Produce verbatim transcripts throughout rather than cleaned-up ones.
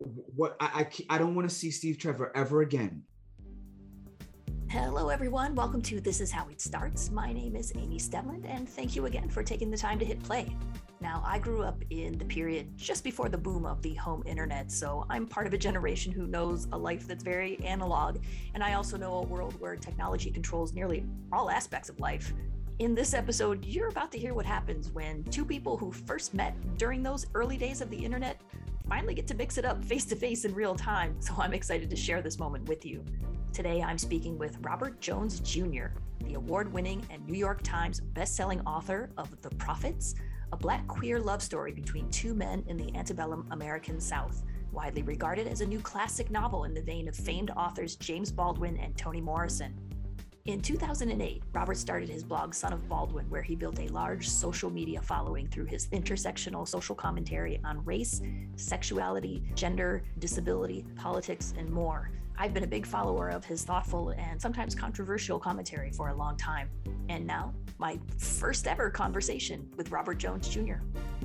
what I I, I don't want to see Steve Trevor ever again. Hello, everyone. Welcome to This Is How It Starts. My name is Amy Stemland, and thank you again for taking the time to hit play. Now, I grew up in the period just before the boom of the home internet, so I'm part of a generation who knows a life that's very analog, and I also know a world where technology controls nearly all aspects of life. In this episode, you're about to hear what happens when two people who first met during those early days of the internet finally get to mix it up face to face in real time, so I'm excited to share this moment with you. Today, I'm speaking with Robert Jones Junior, the award-winning and New York Times best-selling author of The Prophets, a Black queer love story between two men in the antebellum American South, widely regarded as a new classic novel in the vein of famed authors James Baldwin and Toni Morrison. In two thousand eight, Robert started his blog Son of Baldwin, where he built a large social media following through his intersectional social commentary on race, sexuality, gender, disability, politics, and more. I've been a big follower of his thoughtful and sometimes controversial commentary for a long time. And now, my first ever conversation with Robert Jones Junior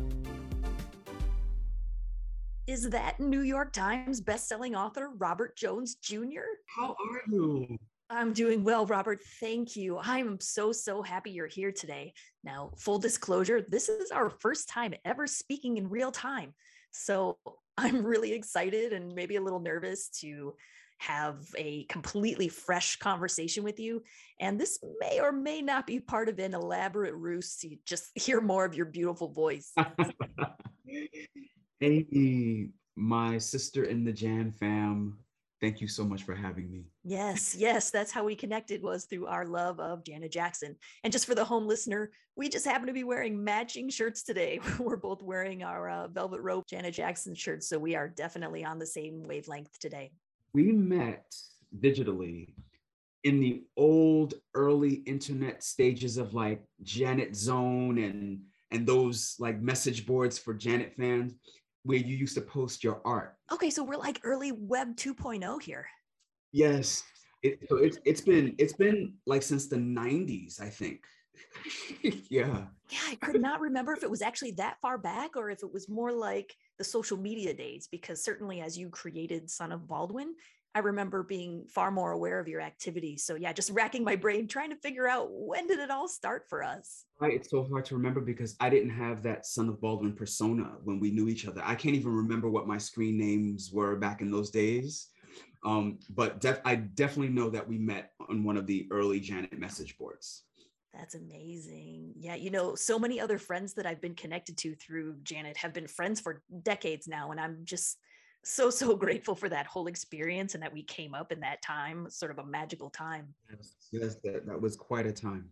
Is that New York Times bestselling author Robert Jones Junior? How are you? I'm doing well, Robert. Thank you. I'm so, so happy you're here today. Now, full disclosure, this is our first time ever speaking in real time. So I'm really excited and maybe a little nervous to have a completely fresh conversation with you. And this may or may not be part of an elaborate ruse to just hear more of your beautiful voice. Amy, my sister in the Jan fam, thank you so much for having me. Yes, yes, that's how we connected, was through our love of Janet Jackson. And just for the home listener, we just happen to be wearing matching shirts today. We're both wearing our uh, Velvet Rope Janet Jackson shirts, so we are definitely on the same wavelength today. We met digitally in the old early internet stages of like Janet Zone and and those like message boards for Janet fans where you used to post your art. Okay, so we're like early web two point oh here. Yes. It, so it's it's been it's been like since the nineties, I think. Yeah. Yeah, I could not remember if it was actually that far back or if it was more like the social media days, because certainly as you created Son of Baldwin, I remember being far more aware of your activities. So yeah, just racking my brain, trying to figure out when did it all start for us? Right. It's so hard to remember because I didn't have that Son of Baldwin persona when we knew each other. I can't even remember what my screen names were back in those days. Um, but def- I definitely know that we met on one of the early Janet message boards. That's amazing. Yeah, you know, so many other friends that I've been connected to through Janet have been friends for decades now. And I'm just so, so grateful for that whole experience and that we came up in that time, sort of a magical time. Yes, yes, that, that was quite a time.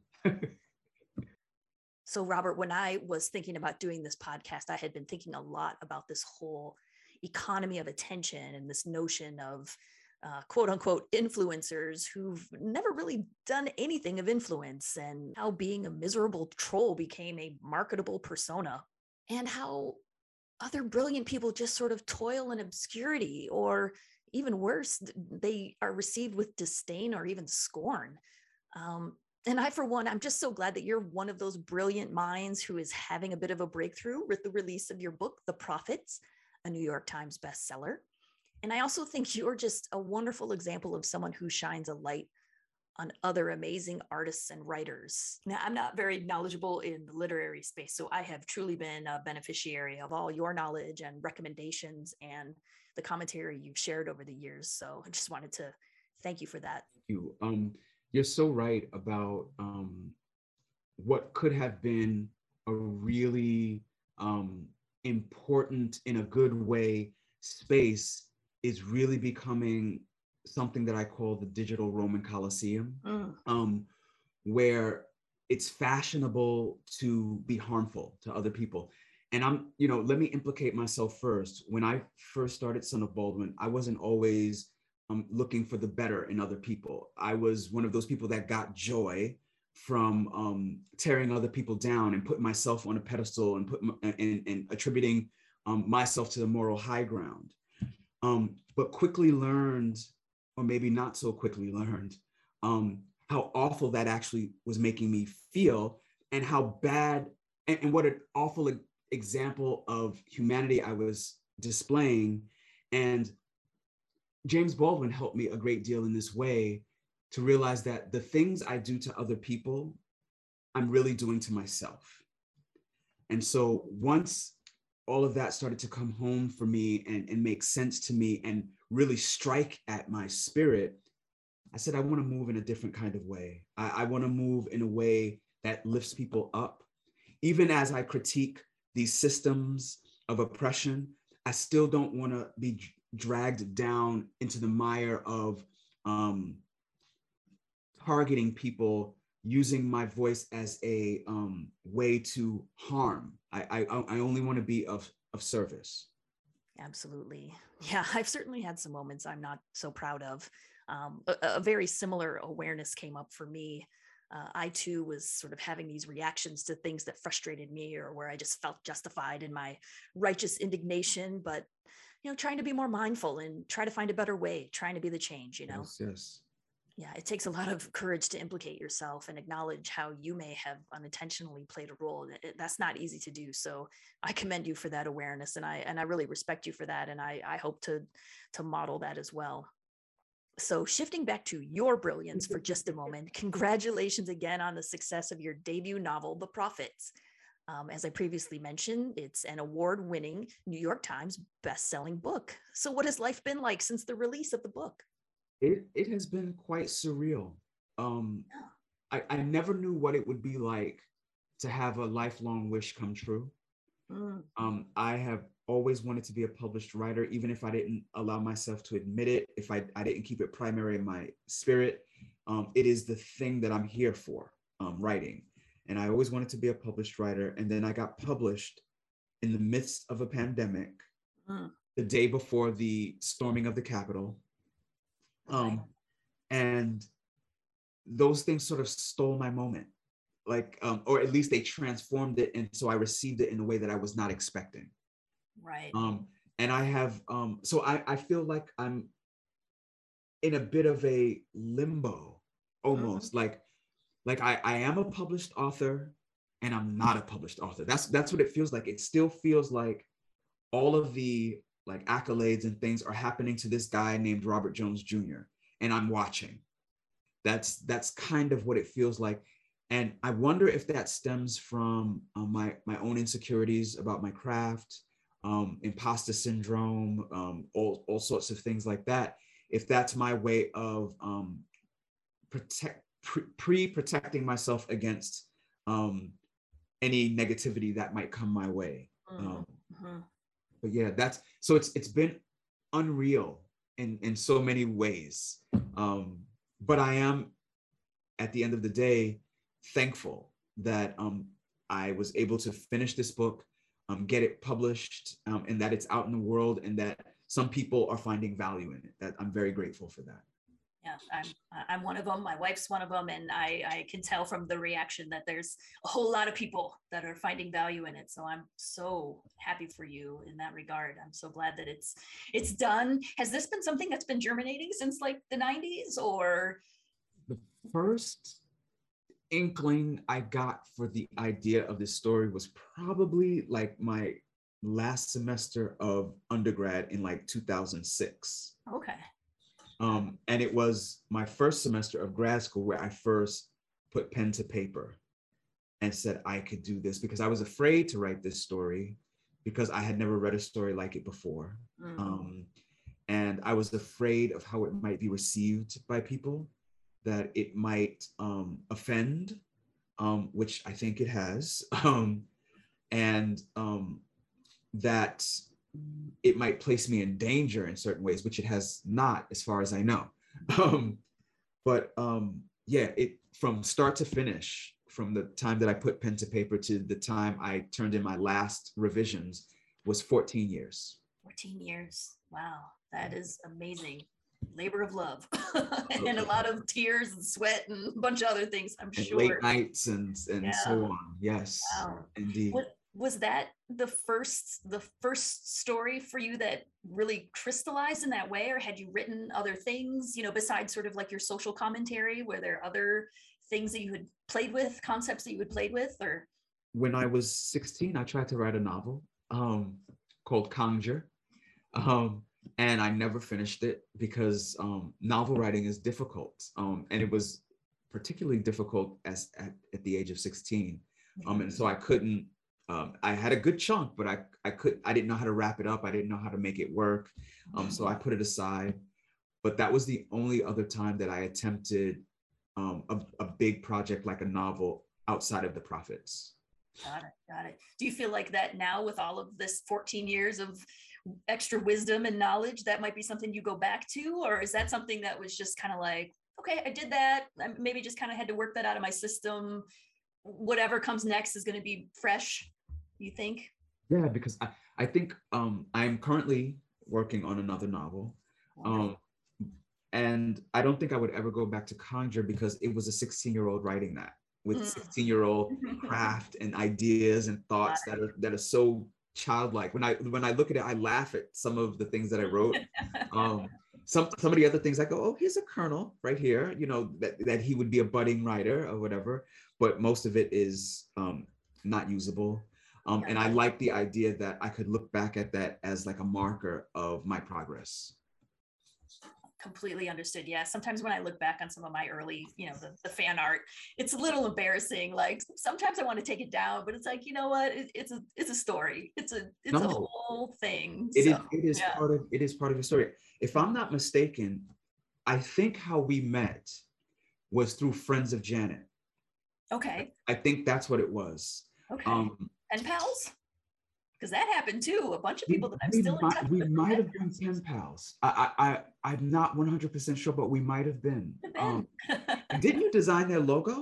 So, Robert, when I was thinking about doing this podcast, I had been thinking a lot about this whole economy of attention and this notion of uh, quote unquote influencers who've never really done anything of influence, and how being a miserable troll became a marketable persona, and how other brilliant people just sort of toil in obscurity, or even worse, they are received with disdain or even scorn. Um, and I, for one, I'm just so glad that you're one of those brilliant minds who is having a bit of a breakthrough with the release of your book, The Prophets, a New York Times bestseller. And I also think you're just a wonderful example of someone who shines a light on other amazing artists and writers. Now, I'm not very knowledgeable in the literary space, so I have truly been a beneficiary of all your knowledge and recommendations and the commentary you've shared over the years. So I just wanted to thank you for that. Thank you. Um, you're so right about um, what could have been a really um, important, in a good way, space is really becoming something that I call the digital Roman Colosseum, mm. um, where it's fashionable to be harmful to other people. And I'm, you know, let me implicate myself first. When I first started Son of Baldwin, I wasn't always um, looking for the better in other people. I was one of those people that got joy from um, tearing other people down and putting myself on a pedestal and put and, and attributing um, myself to the moral high ground. Um, but quickly learned, or maybe not so quickly learned, um, how awful that actually was making me feel, and how bad and, and what an awful example of humanity I was displaying, And James Baldwin helped me a great deal in this way to realize that the things I do to other people, I'm really doing to myself. And so once all of that started to come home for me and, and make sense to me and really strike at my spirit, I said, I want to move in a different kind of way. I, I want to move in a way that lifts people up. Even as I critique these systems of oppression, I still don't want to be dragged down into the mire of um, targeting people, using my voice as a um, way to harm. I, I, I only want to be of, of service. Absolutely. Yeah, I've certainly had some moments I'm not so proud of. Um, a, a very similar awareness came up for me. Uh, I too was sort of having these reactions to things that frustrated me or where I just felt justified in my righteous indignation, but, you know, trying to be more mindful and try to find a better way, trying to be the change, you know? Yes, yes. Yeah, it takes a lot of courage to implicate yourself and acknowledge how you may have unintentionally played a role. It, that's not easy to do. So I commend you for that awareness, and I and I really respect you for that. And I I hope to to model that as well. So shifting back to your brilliance for just a moment, congratulations again on the success of your debut novel, The Prophets. Um, as I previously mentioned, it's an award-winning New York Times best-selling book. So what has life been like since the release of the book? It it has been quite surreal. Um, I, I never knew what it would be like to have a lifelong wish come true. Mm. Um, I have always wanted to be a published writer, even if I didn't allow myself to admit it, if I, I didn't keep it primary in my spirit. Um, it is the thing that I'm here for, um, writing. And I always wanted to be a published writer. And then I got published in the midst of a pandemic, Mm. the day before the storming of the Capitol. Um, and those things sort of stole my moment, like, um, or at least they transformed it. And so I received it in a way that I was not expecting. Right. Um, and I have, um, so I, I feel like I'm in a bit of a limbo almost, mm-hmm. like, like I, I am a published author and I'm not a published author. That's, that's what it feels like. It still feels like all of the like accolades and things are happening to this guy named Robert Jones Junior And I'm watching. That's that's kind of what it feels like. And I wonder if that stems from um, my, my own insecurities about my craft, um, imposter syndrome, um, all, all sorts of things like that. If that's my way of um, protect, pre, pre-protecting myself against um, any negativity that might come my way. Um, mm-hmm. But yeah, that's, so it's it's been unreal in, in so many ways. Um, but I am, at the end of the day, thankful that um, I was able to finish this book, um, get it published, um, and that it's out in the world, and that some people are finding value in it. That I'm very grateful for that. Yeah, I'm I'm one of them. My wife's one of them, and I I can tell from the reaction that there's a whole lot of people that are finding value in it. So I'm so happy for you in that regard. I'm so glad that it's it's done. Has this been something that's been germinating since like the nineties, or? The first inkling I got for the idea of this story was probably like my last semester of undergrad in like two thousand six. Okay. Um, and it was my first semester of grad school where I first put pen to paper and said I could do this, because I was afraid to write this story because I had never read a story like it before. Mm. Um, and I was afraid of how it might be received by people, that it might um, offend, um, which I think it has, um, and um, that it might place me in danger in certain ways, which it has not, as far as I know. Um, but um, yeah, it from start to finish, from the time that I put pen to paper to the time I turned in my last revisions, was fourteen years. fourteen years. Wow, that is amazing. Labor of love. And a lot of tears and sweat and a bunch of other things, I'm and sure. Late nights and, and yeah. so on. Yes, wow. Indeed. What, was that the first the first story for you that really crystallized in that way, or had you written other things, you know, besides sort of like your social commentary? Were there other things that you had played with, concepts that you had played with? Or when I was sixteen, I tried to write a novel um, called Conjure. Um, and I never finished it because um, novel writing is difficult, um, and it was particularly difficult as at, at the age of sixteen, um, and so I couldn't. Um, I had a good chunk, but I I could I didn't know how to wrap it up. I didn't know how to make it work, um, so I put it aside. But that was the only other time that I attempted um, a, a big project like a novel outside of the Prophets. Got it. Got it. Do you feel like that now with all of this fourteen years of extra wisdom and knowledge, that might be something you go back to? Or is that something that was just kind of like, okay, I did that. I maybe just kind of had to work that out of my system. Whatever comes next is going to be fresh, you think? Yeah, because I, I think um, I'm currently working on another novel. Um, and I don't think I would ever go back to Conjure because it was a sixteen year old writing that with sixteen year old craft and ideas and thoughts that are that are so childlike. When I when I look at it, I laugh at some of the things that I wrote. Um, some some of the other things I go, oh, here's a kernel right here, you know, that, that he would be a budding writer or whatever. But most of it is um, not usable. Um, and I like the idea that I could look back at that as like a marker of my progress. Completely understood. Yeah. Sometimes when I look back on some of my early, you know, the, the fan art, it's a little embarrassing. Like sometimes I want to take it down, but it's like, you know what? It, it's a it's a story. It's a it's no, a whole thing. It so, is it is yeah. part of it is part of the story. If I'm not mistaken, I think how we met was through Friends of Janet. Okay. I think that's what it was. Okay. Um, Pen pals? Because that happened too. A bunch of people that I'm we still might, in touch we with. We might have been pen pals. I, I, I, I'm not one hundred percent sure, but we might have been. Um, didn't you design their logo?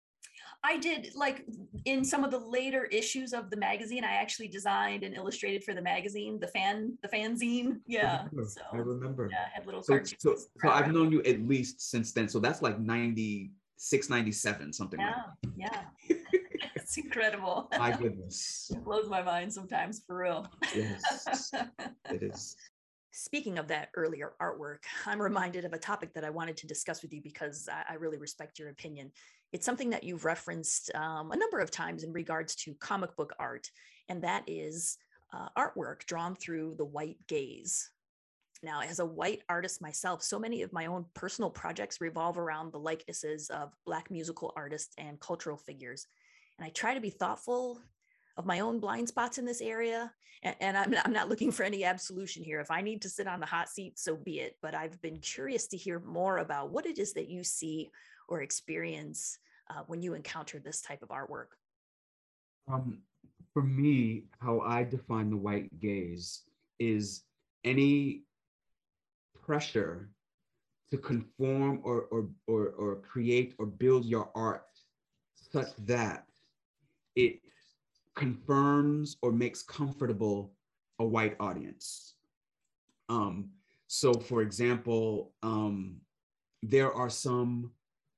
I did, like in some of the later issues of the magazine, I actually designed and illustrated for the magazine, the fan, the fanzine. Yeah. I remember. So, I remember. Yeah, I had little so, cartoons. So, so I've known you at least since then. So that's like ninety-six, ninety-seven, something yeah, like that. Yeah. It's incredible. My goodness. It blows my mind sometimes, for real. Yes, it is. Speaking of that earlier artwork, I'm reminded of a topic that I wanted to discuss with you because I, I really respect your opinion. It's something that you've referenced um, a number of times in regards to comic book art, and that is uh, artwork drawn through the white gaze. Now, as a white artist myself, so many of my own personal projects revolve around the likenesses of Black musical artists and cultural figures. And I try to be thoughtful of my own blind spots in this area. And, and I'm, I'm not looking for any absolution here. If I need to sit on the hot seat, so be it. But I've been curious to hear more about what it is that you see or experience uh, when you encounter this type of artwork. Um, for me, how I define the white gaze is any pressure to conform or, or, or, or create or build your art such that it confirms or makes comfortable a white audience. Um, so for example, um, there are some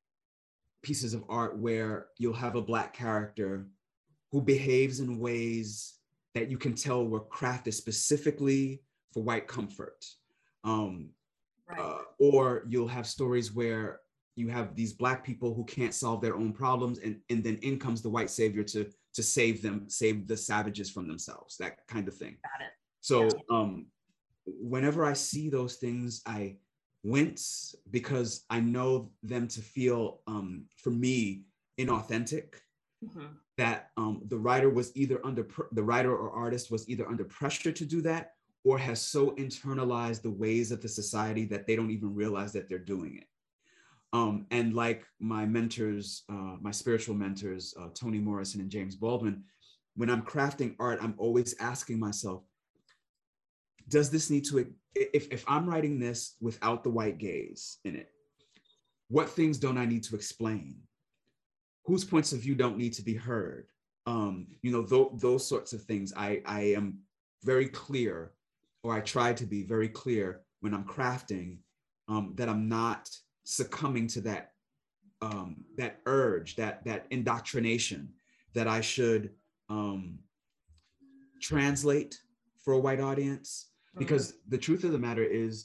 pieces of art where you'll have a Black character who behaves in ways that you can tell were crafted specifically for white comfort. Um, right. uh, or you'll have stories where you have these Black people who can't solve their own problems, and, and then in comes the white savior to, to save them, save the savages from themselves, that kind of thing. Got it. So yeah. um, whenever I see those things, I wince because I know them to feel, um, for me, inauthentic. Mm-hmm. That um, the writer was either under, pr- the writer or artist was either under pressure to do that, or has so internalized the ways of the society that they don't even realize that they're doing it. Um, and like my mentors, uh, my spiritual mentors, uh, Toni Morrison and James Baldwin, when I'm crafting art, I'm always asking myself, does this need to, if, if I'm writing this without the white gaze in it, what things don't I need to explain? Whose points of view don't need to be heard? Um, you know, th- those sorts of things. I, I am very clear, or I try to be very clear when I'm crafting, um, that I'm not succumbing to that um, that urge, that that indoctrination that I should um, translate for a white audience. Because the truth of the matter is,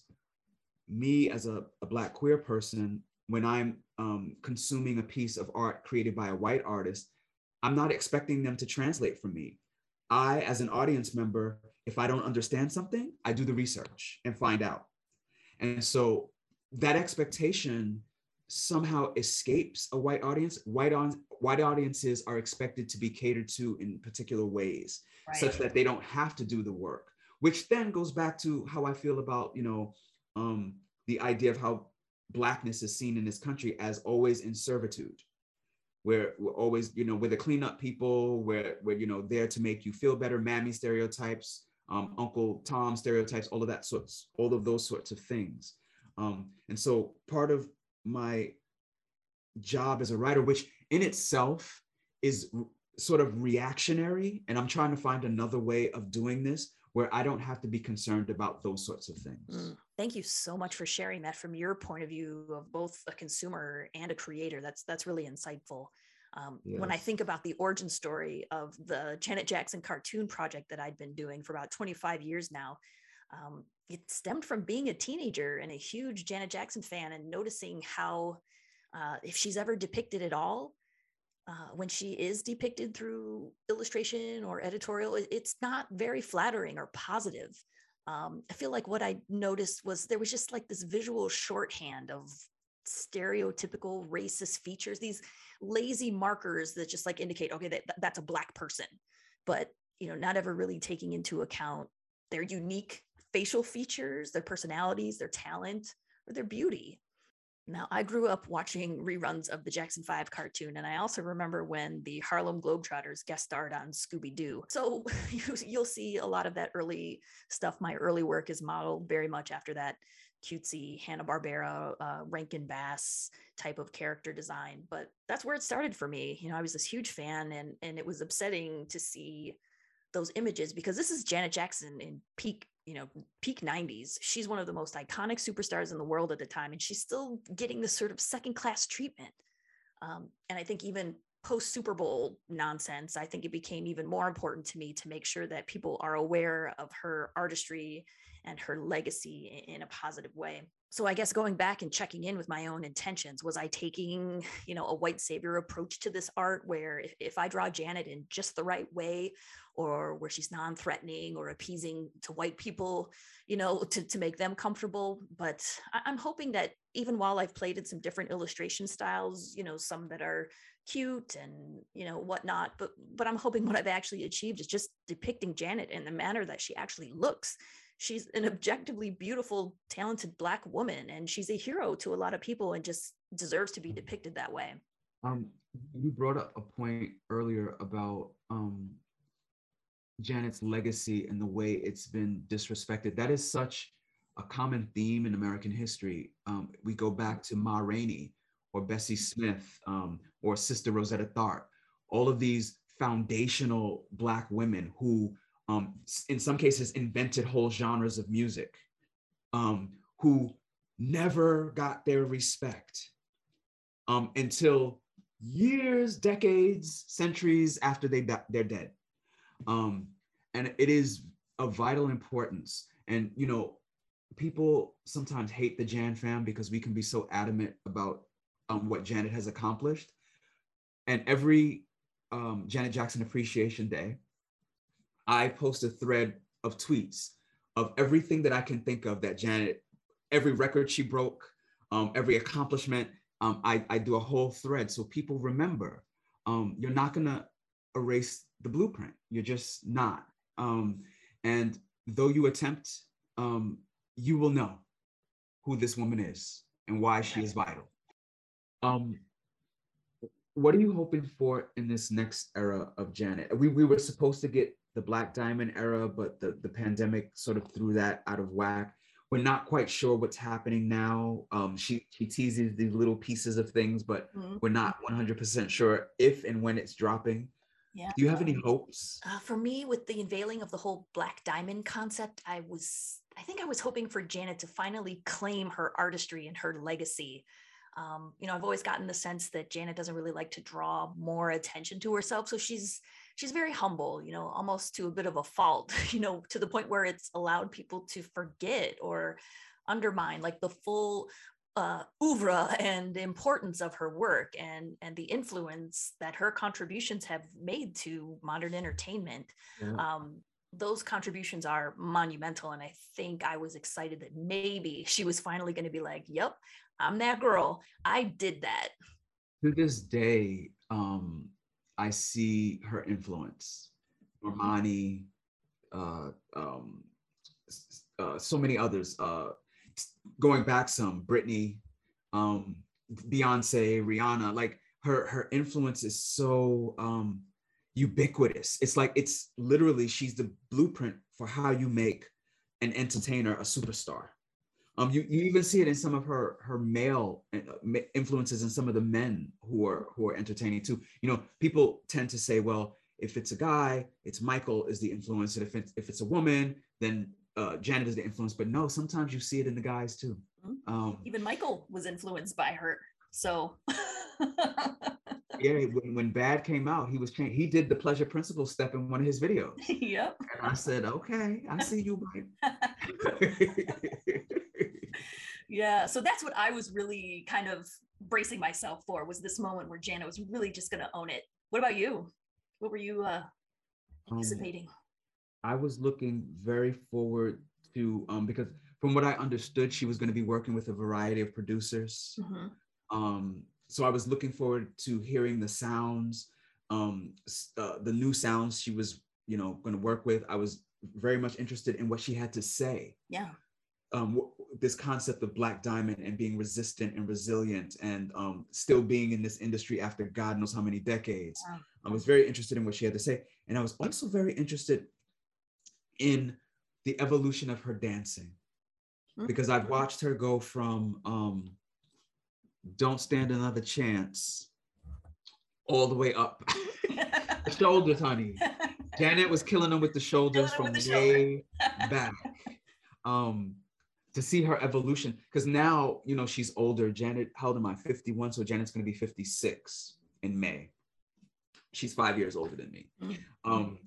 me as a, a Black queer person, when I'm um, consuming a piece of art created by a white artist, I'm not expecting them to translate for me. I, as an audience member, if I don't understand something, I do the research and find out. And so that expectation somehow escapes a white audience. White on white audiences are expected to be catered to in particular ways, Right. such that they don't have to do the work. Which then goes back to how I feel about, you know, um, the idea of how Blackness is seen in this country as always in servitude. Where we're always, you know, we're the cleanup people, we're, we're, you know, there to make you feel better, mammy stereotypes, um, Uncle Tom stereotypes, all of that sorts, all of those sorts of things. Um, and so part of my job as a writer, which in itself is r- sort of reactionary, and I'm trying to find another way of doing this where I don't have to be concerned about those sorts of things. Mm, thank you so much for sharing that from your point of view of both a consumer and a creator. That's that's really insightful. Um, yes. When I think about the origin story of the Janet Jackson cartoon project that I'd been doing for about twenty-five years now, um, it stemmed from being a teenager and a huge Janet Jackson fan and noticing how, uh, if she's ever depicted at all, uh, when she is depicted through illustration or editorial, it, it's not very flattering or positive. Um, I feel like what I noticed was there was just like this visual shorthand of stereotypical racist features, these lazy markers that just like indicate, okay, that, that's a Black person, but, you know, not ever really taking into account their unique facial features, their personalities, their talent, or their beauty. Now, I grew up watching reruns of the Jackson five cartoon, and I also remember when the Harlem Globetrotters guest starred on Scooby-Doo. So you, you'll see a lot of that early stuff. My early work is modeled very much after that cutesy Hanna-Barbera, uh, Rankin Bass type of character design. But that's where it started for me. You know, I was this huge fan, and, and it was upsetting to see those images because this is Janet Jackson in peak, you know, peak nineties. She's one of the most iconic superstars in the world at the time, and she's still getting this sort of second class treatment. Um, and I think even post Super Bowl nonsense, I think it became even more important to me to make sure that people are aware of her artistry and her legacy in a positive way. So I guess going back and checking in with my own intentions, was I taking, you know, a white savior approach to this art where if, if I draw Janet in just the right way, or where she's non-threatening or appeasing to white people, you know, to, to make them comfortable. But I, I'm hoping that even while I've played in some different illustration styles, you know, some that are cute and, you know, whatnot, but, but I'm hoping what I've actually achieved is just depicting Janet in the manner that she actually looks. She's an objectively beautiful, talented Black woman, and she's a hero to a lot of people and just deserves to be depicted that way. Um, you brought up a point earlier about um, Janet's legacy and the way it's been disrespected. That is such a common theme in American history. Um, we go back to Ma Rainey or Bessie Smith um, or Sister Rosetta Tharpe, all of these foundational Black women who Um, in some cases, invented whole genres of music, um, who never got their respect um, until years, decades, centuries after they, they're dead. Um, and it is of vital importance. And, you know, people sometimes hate the Jan fam because we can be so adamant about um, what Janet has accomplished. And every um, Janet Jackson Appreciation Day, I post a thread of tweets of everything that I can think of that Janet, every record she broke, um, every accomplishment, um, I, I do a whole thread so people remember. Um, you're not gonna erase the blueprint. You're just not. Um, and though you attempt, um, you will know who this woman is and why she is vital. Um, what are you hoping for in this next era of Janet? We, we were supposed to get the Black Diamond era, but the, the pandemic sort of threw that out of whack. We're not quite sure what's happening now. Um, she, she teases these little pieces of things, but mm-hmm. we're not one hundred percent sure if and when it's dropping. Yeah. Do you have any hopes? Uh, for me, with the unveiling of the whole Black Diamond concept, I was, I think I was hoping for Janet to finally claim her artistry and her legacy. Um, you know, I've always gotten the sense that Janet doesn't really like to draw more attention to herself. So she's she's very humble, you know, almost to a bit of a fault, you know, to the point where it's allowed people to forget or undermine like the full uh, oeuvre and the importance of her work and and the influence that her contributions have made to modern entertainment. Yeah. Um, those contributions are monumental, and I think I was excited that maybe she was finally going to be like, "Yep, I'm that girl. I did that." To this day, um, I see her influence. Normani, uh, um, uh, so many others. Uh, going back some, Britney, um, Beyonce, Rihanna. Like her, her influence is so um, ubiquitous. It's like it's literally she's the blueprint for how you make an entertainer a superstar. Um, you, you even see it in some of her her male influences in some of the men who are who are entertaining too. You know, people tend to say, well, if it's a guy, it's Michael is the influence, and if it's if it's a woman, then uh, Janet is the influence. But no, sometimes you see it in the guys too. Um, even Michael was influenced by her. So yeah, when, when Bad came out, he was changed. He did the Pleasure Principle step in one of his videos. Yep. And I said, okay, I see you, Mike. Yeah, so that's what I was really kind of bracing myself for, was this moment where Janet was really just going to own it. What about you? What were you uh, anticipating? Um, I was looking very forward to, um, because from what I understood, she was going to be working with a variety of producers. Mm-hmm. Um, so I was looking forward to hearing the sounds, um, uh, the new sounds she was, you know, going to work with. I was very much interested in what she had to say. Yeah. Um, this concept of Black Diamond and being resistant and resilient and um, still being in this industry after God knows how many decades. Wow. I was very interested in what she had to say. And I was also very interested in the evolution of her dancing, because I've watched her go from um, Don't Stand Another Chance all the way up. The shoulders, honey. Janet was killing them with the shoulders from the way back. Um, to see her evolution, because now, you know, she's older. Janet, how old am I? fifty-one, so Janet's going to be fifty-six in May. She's five years older than me. Um,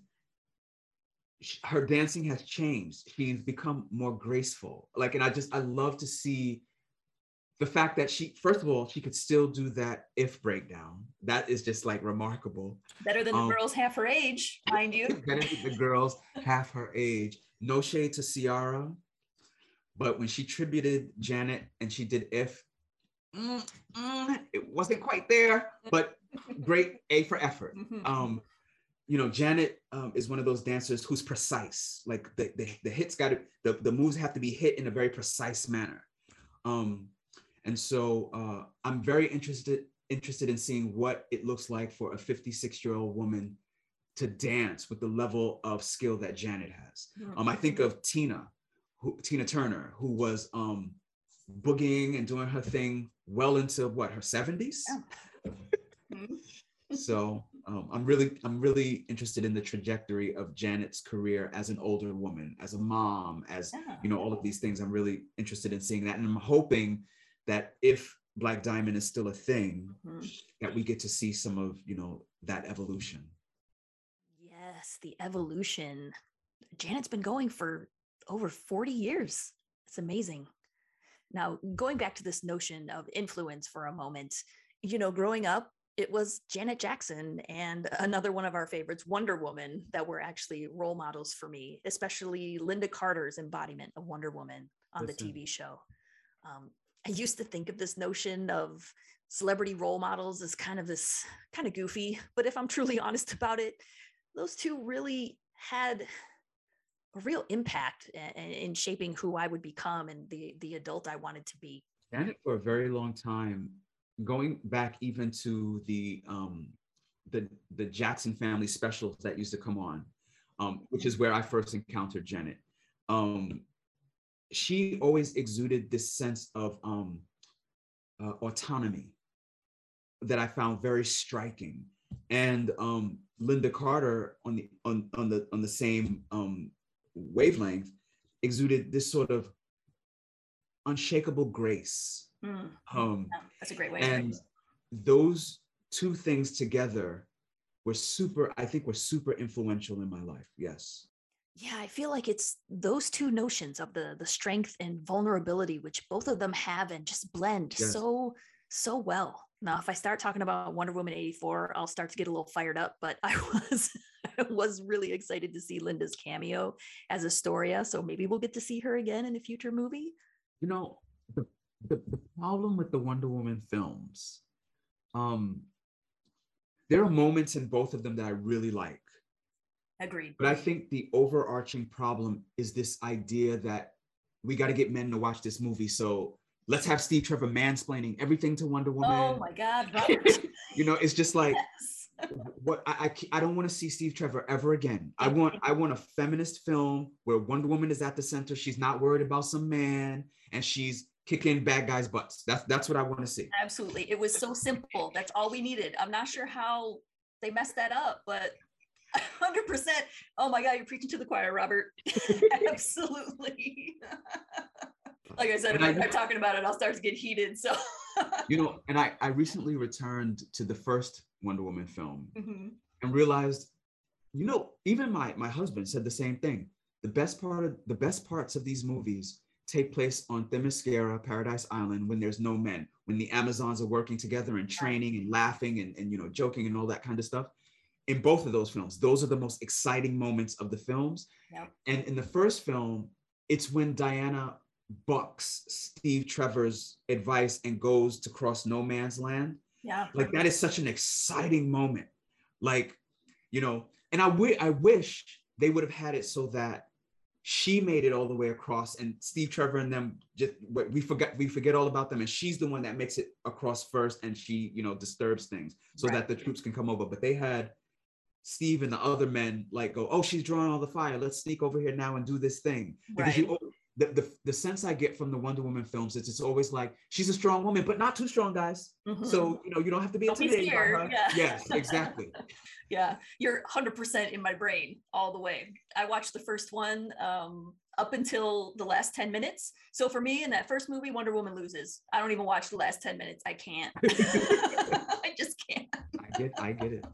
she, her dancing has changed. She's become more graceful. Like, and I just, I love to see the fact that she, first of all, she could still do that if breakdown. That is just like remarkable. Better than the um, girls half her age, mind you. Better than the girls half her age. No shade to Ciara. But when she tributed Janet and she did If, mm, mm, it wasn't quite there, but great A for effort. Um, you know, Janet um, is one of those dancers who's precise. Like the, the, the hits got to, the, the moves have to be hit in a very precise manner. Um, and so uh, I'm very interested, interested in seeing what it looks like for a fifty-six-year-old woman to dance with the level of skill that Janet has. Um, I think of Tina, Who, Tina Turner, who was um, boogieing and doing her thing well into what, her seventies? Oh. So um, I'm really, I'm really interested in the trajectory of Janet's career as an older woman, as a mom, as yeah. you know, all of these things. I'm really interested in seeing that, and I'm hoping that if Black Diamond is still a thing, mm-hmm. that we get to see some of, you know, that evolution. Yes, the evolution. Janet's been going for over forty years. It's amazing. Now, going back to this notion of influence for a moment, you know, growing up, it was Janet Jackson and another one of our favorites, Wonder Woman, that were actually role models for me, especially Linda Carter's embodiment of Wonder Woman on Listen. the T V show. Um, I used to think of this notion of celebrity role models as kind of this kind of goofy, but if I'm truly honest about it, those two really had a real impact in, in shaping who I would become and the, the adult I wanted to be. Janet, for a very long time, going back even to the um, the, the Jackson family specials that used to come on, um, which is where I first encountered Janet. Um, she always exuded this sense of um, uh, autonomy that I found very striking. And um, Linda Carter on the on on the on the same um, wavelength exuded this sort of unshakable grace. Mm. Um, oh, that's a great way. And those two things together were super, I think were super influential in my life. Yes. Yeah, I feel like it's those two notions of the the strength and vulnerability, which both of them have and just blend Yes. so so well. Now, if I start talking about Wonder Woman eighty-four, I'll start to get a little fired up. But I was I was really excited to see Linda's cameo as Astoria. So maybe we'll get to see her again in a future movie. You know, the, the, the problem with the Wonder Woman films, um, there are moments in both of them that I really like. Agreed. But I think the overarching problem is this idea that we got to get men to watch this movie. So let's have Steve Trevor mansplaining everything to Wonder Woman. Oh my God, Robert. You know, it's just like, Yes. what I, I I don't want to see Steve Trevor ever again. I want I want a feminist film where Wonder Woman is at the center. She's not worried about some man, and she's kicking bad guys' butts. That's that's what I want to see. Absolutely. It was so simple. That's all we needed. I'm not sure how they messed that up, but one hundred percent. Oh my God, you're preaching to the choir, Robert. Absolutely. Like I said, if I start talking about it, I'll start to get heated. So, you know, and I, I recently returned to the first Wonder Woman film mm-hmm. and realized, you know, even my my husband said the same thing. The best part of the best parts of these movies take place on Themyscira, Paradise Island, when there's no men, when the Amazons are working together and training and laughing and, and you know, joking and all that kind of stuff. In both of those films, those are the most exciting moments of the films. Yep. And in the first film, it's when Diana bucks Steve Trevor's advice and goes to cross no man's land. Yeah. Like that is such an exciting moment. Like, you know, and I, w- I wish they would have had it so that she made it all the way across and Steve Trevor and them just, we forget, we forget all about them. And she's the one that makes it across first and she, you know, disturbs things so right. that the troops can come over. But they had Steve and the other men like go, oh, she's drawing all the fire. Let's sneak over here now and do this thing. Because right. you, the, the, the sense I get from the Wonder Woman films is it's always like, she's a strong woman, but not too strong, guys. Mm-hmm. So, you know, you don't have to be intimidated by her. Yeah. Yes, exactly. Yeah, you're one hundred percent in my brain all the way. I watched the first one um, up until the last ten minutes. So for me, in that first movie, Wonder Woman loses. I don't even watch the last ten minutes. I can't. I just can't. I get, I get it.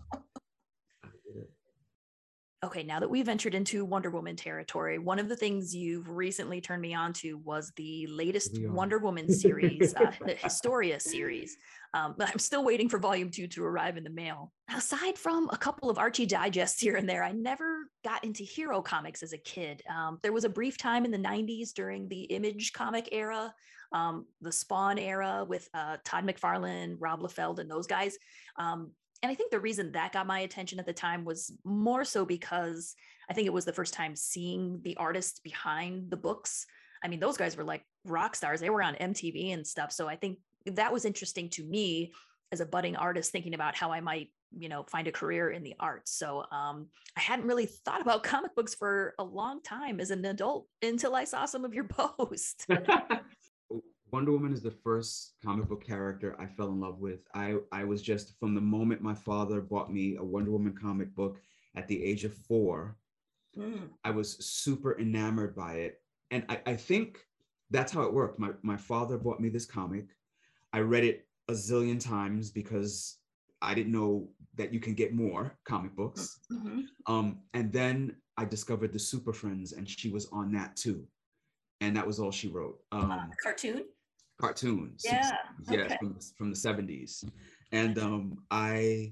Okay, now that we've ventured into Wonder Woman territory, one of the things you've recently turned me on to was the latest Wonder Woman series, uh, the Historia series. Um, but I'm still waiting for volume two to arrive in the mail. Aside from a couple of Archie digests here and there, I never got into hero comics as a kid. Um, there was a brief time in the nineties during the Image comic era, um, the Spawn era with uh, Todd McFarlane, Rob Liefeld, and those guys. Um, And I think the reason that got my attention at the time was more so because I think it was the first time seeing the artists behind the books. I mean, those guys were like rock stars. They were on M T V and stuff. So I think that was interesting to me as a budding artist, thinking about how I might, you know, find a career in the arts. So um, I hadn't really thought about comic books for a long time as an adult until I saw some of your posts. Wonder Woman is the first comic book character I fell in love with. I, I was just, from the moment my father bought me a Wonder Woman comic book at the age of four, mm. I was super enamored by it. And I, I think that's how it worked. My, my father bought me this comic. I read it a zillion times because I didn't know that you can get more comic books. Mm-hmm. Um, and then I discovered the Super Friends and she was on that too. And that was all she wrote. Um, uh, cartoon? Cartoons. Yeah. Yes, okay. from, from the seventies. And um, I,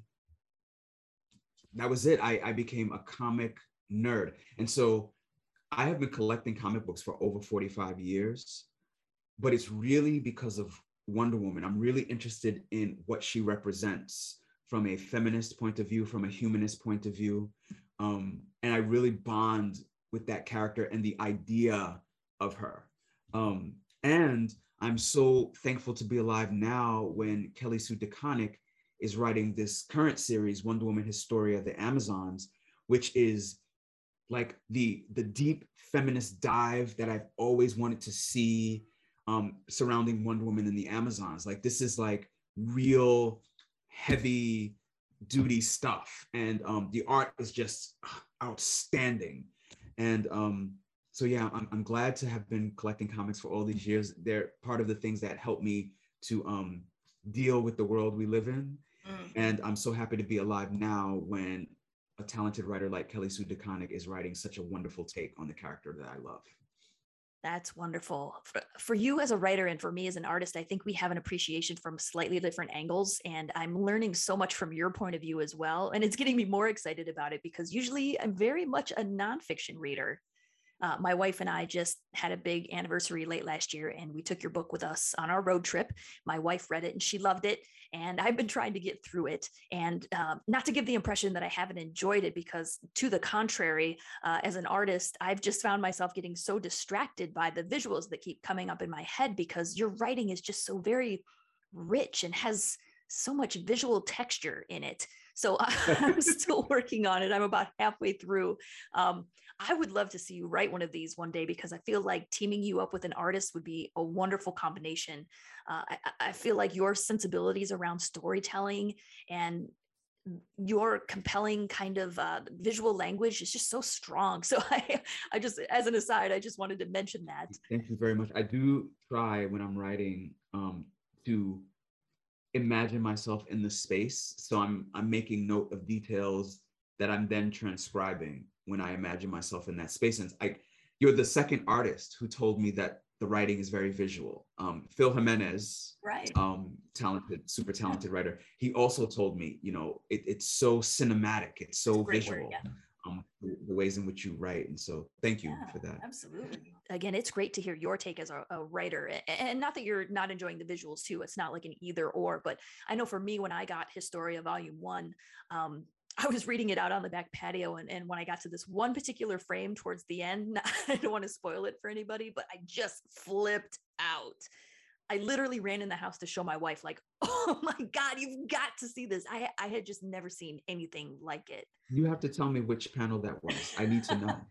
that was it. I, I became a comic nerd. And so I have been collecting comic books for over forty-five years, but it's really because of Wonder Woman. I'm really interested in what she represents from a feminist point of view, from a humanist point of view. Um, and I really bond with that character and the idea of her. Um, and I'm so thankful to be alive now when Kelly Sue DeConnick is writing this current series, Wonder Woman Historia of the Amazons, which is like the, the deep feminist dive that I've always wanted to see um, surrounding Wonder Woman and the Amazons. Like this is like real heavy duty stuff. And um, the art is just outstanding. And um, so yeah, I'm, I'm glad to have been collecting comics for all these years. They're part of the things that help me to um, deal with the world we live in. Mm. And I'm so happy to be alive now when a talented writer like Kelly Sue DeConnick is writing such a wonderful take on the character that I love. That's wonderful. For, for you as a writer and for me as an artist, I think we have an appreciation from slightly different angles. And I'm learning so much from your point of view as well. And it's getting me more excited about it because usually I'm very much a nonfiction reader. Uh, my wife and I just had a big anniversary late last year, and we took your book with us on our road trip. My wife read it and she loved it. And I've been trying to get through it. And um, not to give the impression that I haven't enjoyed it, because to the contrary, uh, as an artist, I've just found myself getting so distracted by the visuals that keep coming up in my head because your writing is just so very rich and has so much visual texture in it. So I'm still working on it. I'm about halfway through. Um, I would love to see you write one of these one day because I feel like teaming you up with an artist would be a wonderful combination. Uh, I, I feel like your sensibilities around storytelling and your compelling kind of uh, visual language is just so strong. So I, I just, as an aside, I just wanted to mention that. Thank you very much. I do try when I'm writing um, to imagine myself in the space. So I'm I'm making note of details that I'm then transcribing when I imagine myself in that space. And I, you're the second artist who told me that the writing is very visual. Um, Phil Jimenez, right? Um, talented, super talented writer. He also told me, you know, it, it's so cinematic. It's so it's visual. Word, yeah. Um, the, the ways in which you write. And so thank you yeah, for that. Absolutely. Again, it's great to hear your take as a, a writer, and not that you're not enjoying the visuals too. It's not like an either or, but I know for me, when I got Historia Volume One, um, I was reading it out on the back patio. And, and when I got to this one particular frame towards the end, I don't want to spoil it for anybody, but I just flipped out. I literally ran in the house to show my wife, like, oh my God, you've got to see this. I, I had just never seen anything like it. You have to tell me which panel that was. I need to know.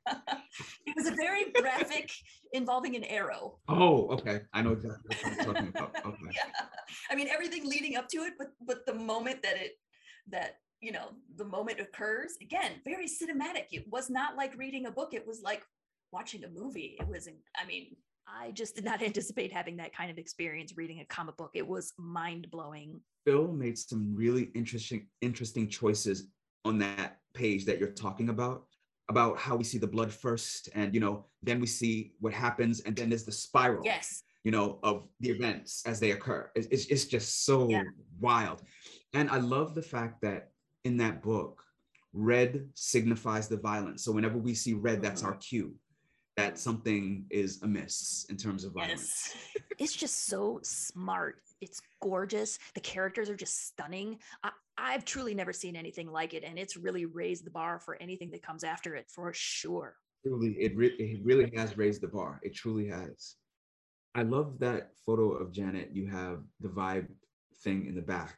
It was a very graphic involving an arrow. Oh, okay. I know exactly what you're talking about. Okay. Yeah. I mean, everything leading up to it, but but the moment that it, that, you know, the moment occurs, again, very cinematic. It was not like reading a book. It was like watching a movie. It was, I mean, I just did not anticipate having that kind of experience reading a comic book. It was mind-blowing. Phil made some really interesting, interesting choices on that page that you're talking about, about how we see the blood first, and, you know, then we see what happens, and then there's the spiral, yes, you know, of the events as they occur. It's, it's, it's just so yeah. wild. And I love the fact that in that book, red signifies the violence. So whenever we see red, mm-hmm. that's our cue that something is amiss in terms of violence. Yes. It's just so smart. It's gorgeous. The characters are just stunning. I, I've truly never seen anything like it, and it's really raised the bar for anything that comes after it, for sure. Truly, it, re- it really has raised the bar. It truly has. I love that photo of Janet. You have the vibe thing in the back.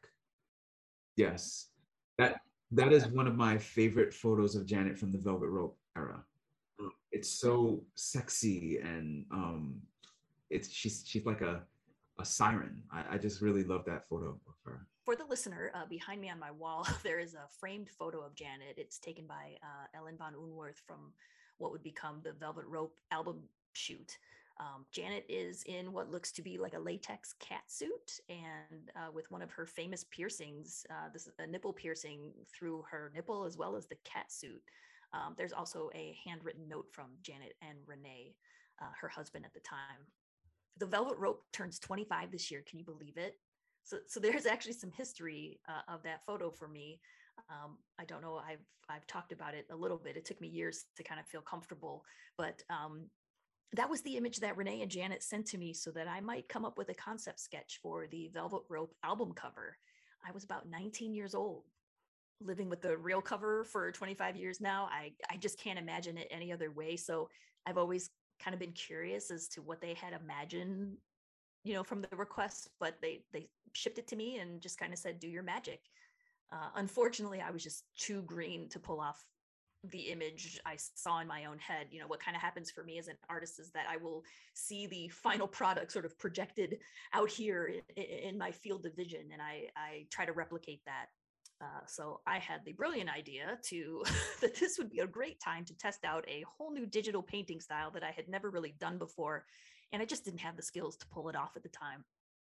Yes, that that is one of my favorite photos of Janet from the Velvet Rope era. It's so sexy, and um, it's she's she's like a a siren. I, I just really love that photo of her. For the listener, uh, behind me on my wall, there is a framed photo of Janet. It's taken by uh, Ellen von Unwerth from what would become the Velvet Rope album shoot. Um, Janet is in what looks to be like a latex cat suit, and uh, with one of her famous piercings, uh, this is a nipple piercing through her nipple as well as the cat suit. Um, there's also a handwritten note from Janet and Renee, uh, her husband at the time. The Velvet Rope turns twenty-five this year. Can you believe it? So, so there's actually some history uh, of that photo for me. Um, I don't know. I've I've talked about it a little bit. It took me years to kind of feel comfortable, but um, that was the image that Renee and Janet sent to me so that I might come up with a concept sketch for the Velvet Rope album cover. I was about nineteen years old. Living with the real cover for twenty-five years now, I, I just can't imagine it any other way. So I've always kind of been curious as to what they had imagined, you know, from the request, but they, they shipped it to me and just kind of said, do your magic. Uh, unfortunately, I was just too green to pull off the image I saw in my own head. You know, what kind of happens for me as an artist is that I will see the final product sort of projected out here in, in my field of vision. And I, I try to replicate that. Uh, so I had the brilliant idea to that this would be a great time to test out a whole new digital painting style that I had never really done before. And I just didn't have the skills to pull it off at the time.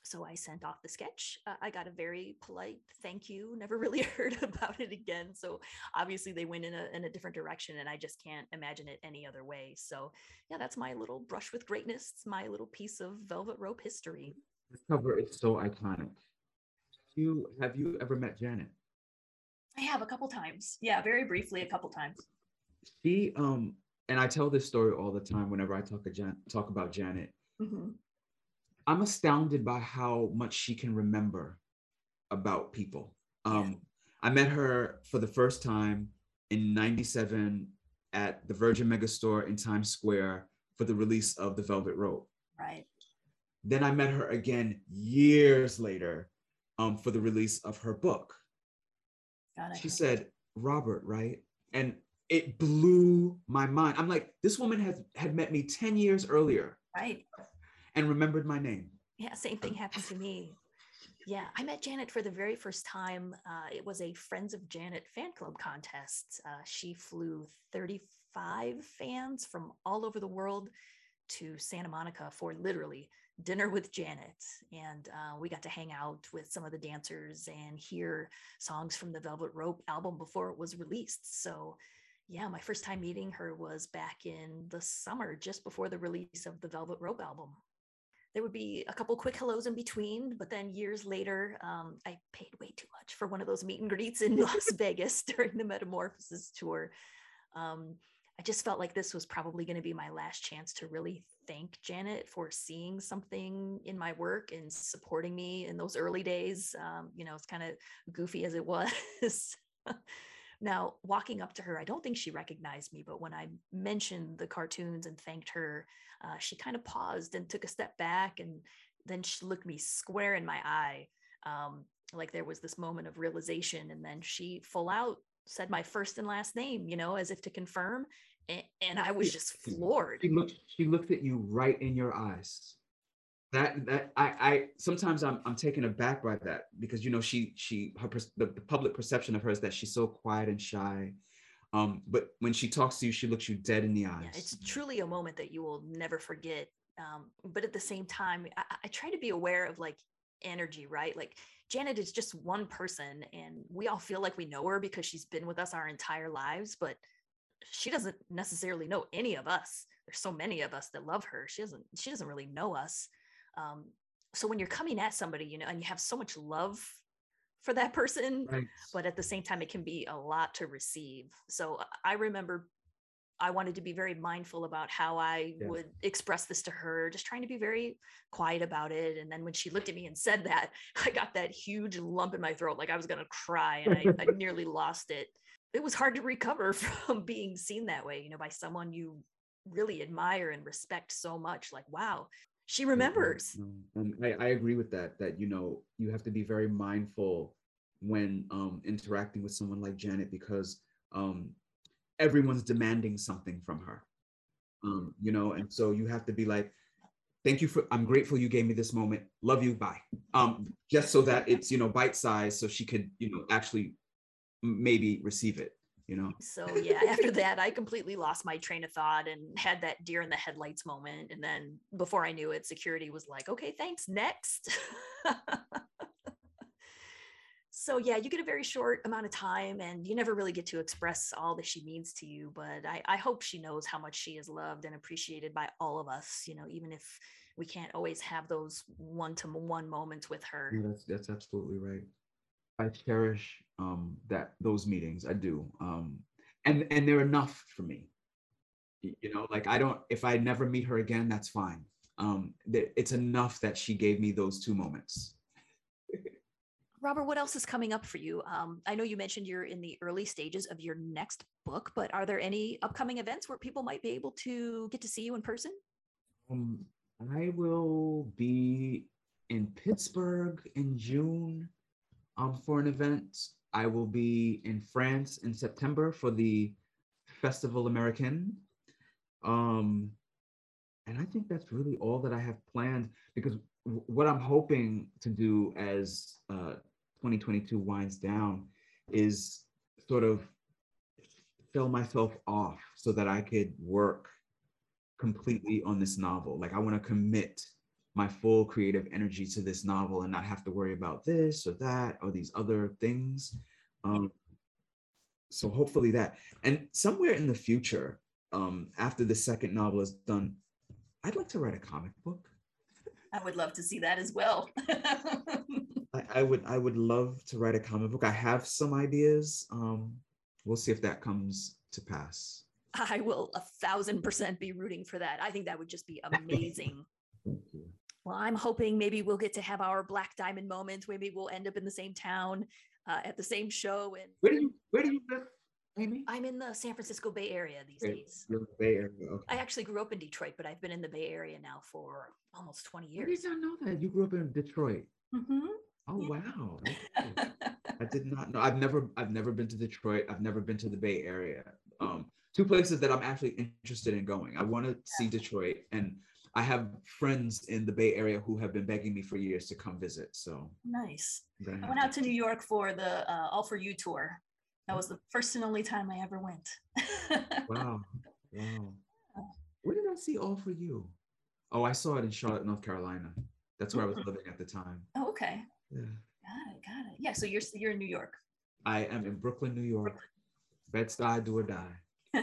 So I sent off the sketch. Uh, I got a very polite thank you, never really heard about it again. So obviously they went in a, in a different direction, and I just can't imagine it any other way. So yeah, that's my little brush with greatness. It's my little piece of Velvet Rope history. This cover is so iconic. You have you ever met Janet? I have a couple times. Yeah, very briefly, a couple times. She um, and I tell this story all the time whenever I talk, a Jan- talk about Janet. Mm-hmm. I'm astounded by how much she can remember about people. Um, yeah. I met her for the first time in ninety-seven at the Virgin Megastore in Times Square for the release of The Velvet Rope. Right. Then I met her again years later um, for the release of her book. Got it. She said, Robert, right? And it blew my mind. I'm like, this woman has had met me ten years earlier. Right. And remembered my name. Yeah, same thing happened to me. Yeah, I met Janet for the very first time. Uh, it was a Friends of Janet fan club contest. Uh, she flew thirty-five fans from all over the world to Santa Monica for literally dinner with Janet. And uh, we got to hang out with some of the dancers and hear songs from the Velvet Rope album before it was released. So yeah, my first time meeting her was back in the summer, just before the release of the Velvet Rope album. There would be a couple quick hellos in between, but then years later, um, I paid way too much for one of those meet and greets in Las Vegas during the Metamorphosis tour. Um, I just felt like this was probably going to be my last chance to really thank Janet for seeing something in my work and supporting me in those early days. Um, you know, it's kind of goofy as it was. Now, walking up to her, I don't think she recognized me, but when I mentioned the cartoons and thanked her, uh, she kind of paused and took a step back, and then she looked me square in my eye, um, like there was this moment of realization, and then she full out said my first and last name, you know, as if to confirm, and, and I was just floored. She looked, she looked at you right in your eyes. That that I I sometimes I'm I'm taken aback by that, because you know she she her the, the public perception of her is that she's so quiet and shy, um, but when she talks to you, she looks you dead in the eyes. Yeah, it's truly a moment that you will never forget. Um, but at the same time, I, I try to be aware of like energy, right? Like Janet is just one person, and we all feel like we know her because she's been with us our entire lives, but she doesn't necessarily know any of us. There's so many of us that love her. She doesn't she doesn't really know us. Um, so when you're coming at somebody, you know, and you have so much love for that person, right, but at the same time, it can be a lot to receive. So I remember I wanted to be very mindful about how I yeah. would express this to her, just trying to be very quiet about it. And then when she looked at me and said that, I got that huge lump in my throat, like I was going to cry, and I, I nearly lost it. It was hard to recover from being seen that way, you know, by someone you really admire and respect so much. Like, wow, she remembers. And I, I agree with that, that, you know, you have to be very mindful when um, interacting with someone like Janet, because um, everyone's demanding something from her, um, you know, and so you have to be like, thank you for, I'm grateful you gave me this moment. Love you, bye. Um, just so that it's, you know, bite-sized, so she could, you know, actually maybe receive it, you know? So yeah, after that, I completely lost my train of thought and had that deer in the headlights moment. And then before I knew it, security was like, okay, thanks, next. So yeah, you get a very short amount of time, and you never really get to express all that she means to you. But I, I hope she knows how much she is loved and appreciated by all of us, you know, even if we can't always have those one-to-one moments with her. Yeah, that's, that's absolutely right. I cherish um, that those meetings. I do, um, and and they're enough for me. You know, like I don't. If I never meet her again, that's fine. Um, it's enough that she gave me those two moments. Robert, what else is coming up for you? Um, I know you mentioned you're in the early stages of your next book, but are there any upcoming events where people might be able to get to see you in person? Um, I will be in Pittsburgh in June. Um, for an event. I will be in France in September for the Festival Americain. Um, and I think that's really all that I have planned, because w- what I'm hoping to do as uh, twenty twenty-two winds down is sort of fill myself off so that I could work completely on this novel. Like I want to commit my full creative energy to this novel and not have to worry about this or that or these other things. Um, so hopefully that, and somewhere in the future, um, after the second novel is done, I'd like to write a comic book. I would love to see that as well. I, I would I would love to write a comic book. I have some ideas. Um, we'll see if that comes to pass. I will a thousand percent be rooting for that. I think that would just be amazing. Thank you. Well, I'm hoping maybe we'll get to have our Black Diamond moment. Maybe we'll end up in the same town uh, at the same show. And where do you where do you live, Amy? I'm in the San Francisco Bay Area these okay. days. You're in the Bay Area. Okay. I actually grew up in Detroit, but I've been in the Bay Area now for almost twenty years. I did not know that. You grew up in Detroit. Mm-hmm. Oh wow. Okay. I did not know. I've never I've never been to Detroit. I've never been to the Bay Area. Um, two places that I'm actually interested in going. I want to see Detroit, and I have friends in the Bay Area who have been begging me for years to come visit. So nice. I went out to New York for the uh, All For You tour. That was the first and only time I ever went. Wow. Wow. Where did I see All For You? Oh, I saw it in Charlotte, North Carolina. That's where mm-hmm. I was living at the time. Oh, okay. Yeah. Got it. Got it. Yeah. So you're you're in New York. I am in Brooklyn, New York. Bed-Stuy, do or die.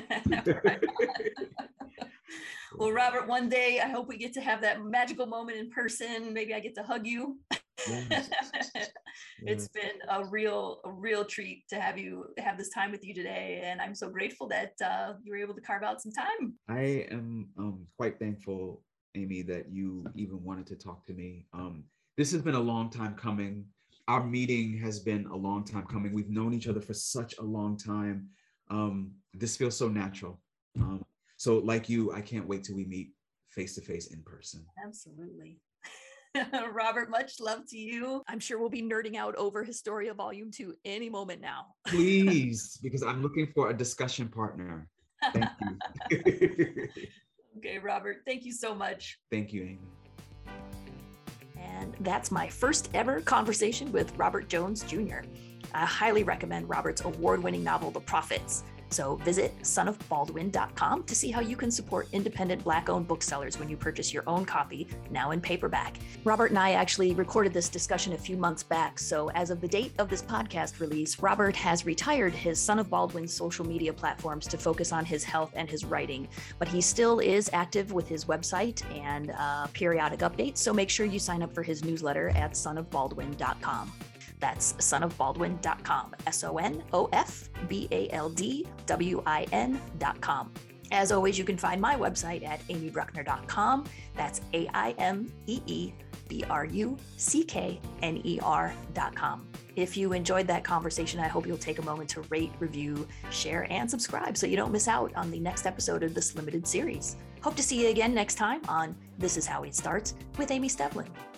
Well, Robert, one day I hope we get to have that magical moment in person. Maybe I get to hug you. Yes. It's been a real, a real treat to have you have this time with you today, and I'm so grateful that uh, you were able to carve out some time. I am um, quite thankful, Amy, that you even wanted to talk to me. Um, this has been a long time coming. Our meeting has been a long time coming. We've known each other for such a long time. Um, this feels so natural. Um, so like you, I can't wait till we meet face to face in person. Absolutely. Robert, much love to you. I'm sure we'll be nerding out over Historia Volume two any moment now. Please, because I'm looking for a discussion partner. Thank you. Okay, Robert, thank you so much. Thank you, Amy. And that's my first ever conversation with Robert Jones Junior I highly recommend Robert's award-winning novel, The Prophets. So visit son of baldwin dot com to see how you can support independent Black-owned booksellers when you purchase your own copy, now in paperback. Robert and I actually recorded this discussion a few months back, so as of the date of this podcast release, Robert has retired his Son of Baldwin's social media platforms to focus on his health and his writing, but he still is active with his website and uh, periodic updates, so make sure you sign up for his newsletter at son of baldwin dot com. That's son of baldwin dot com, S O N O F B A L D W I N dot com. As always, you can find my website at amy bruckner dot com. That's A I M E E B R U C K N E R dot com. If you enjoyed that conversation, I hope you'll take a moment to rate, review, share, and subscribe so you don't miss out on the next episode of this limited series. Hope to see you again next time on This Is How It Starts with Amy Stevlin.